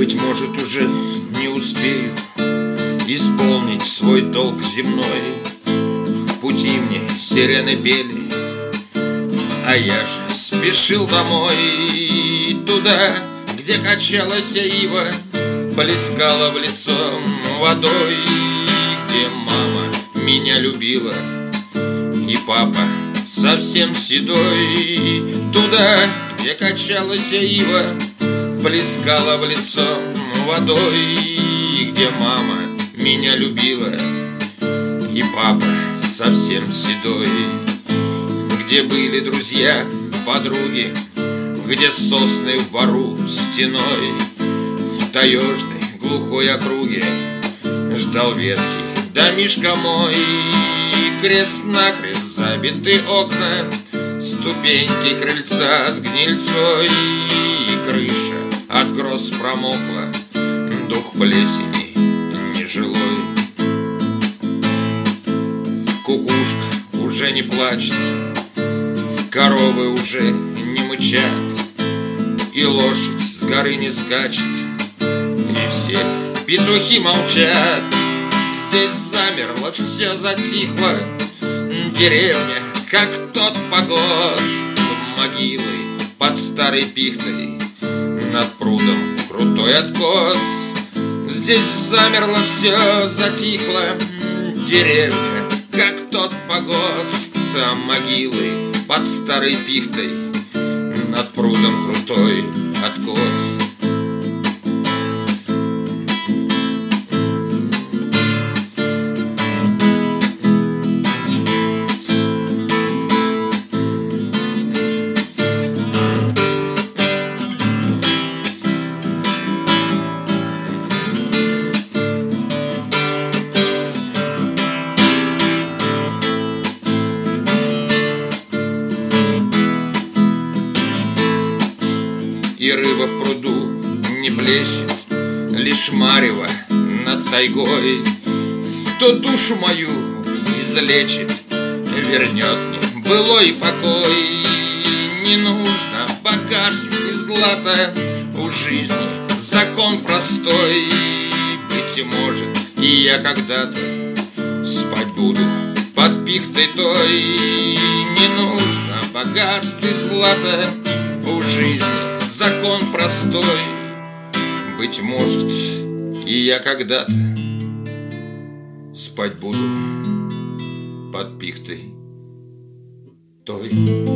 Быть может, уже не успею исполнить свой долг земной. В пути мне сирены пели, а я же спешил домой. Туда, где качалась ива, плескала в лицо водой, где мама меня любила и папа совсем седой. Туда, где качалась ива, плескала в лицо водой, где мама меня любила и папа совсем седой. Где были друзья, подруги, где сосны в бору стеной, в таежной глухой округе ждал ветхий домишка мой. Крест-накрест забиты окна, ступеньки крыльца с гнильцой, и крыша от гроз промокла, дух плесени нежилой. Кукушка уже не плачет, коровы уже не мычат, и лошадь с горы не скачет, и все петухи молчат. Здесь замерло, все затихло, деревня, как тот погост, могилы под старой пихтой, над прудом крутой откос. Здесь замерло, все затихло, деревня, как тот погост, а могилы под старой пихтой, над прудом крутой откос. И рыба в пруду не плещет, лишь марево над тайгой. Кто душу мою излечит, вернет мне былой покой. Не нужно богатств и злата, у жизни закон простой. Быть может, и я когда-то спать буду под пихтой той. Не нужно богатств и злата, у жизни закон простой. Быть может, и я когда-то спать буду под пихтой той.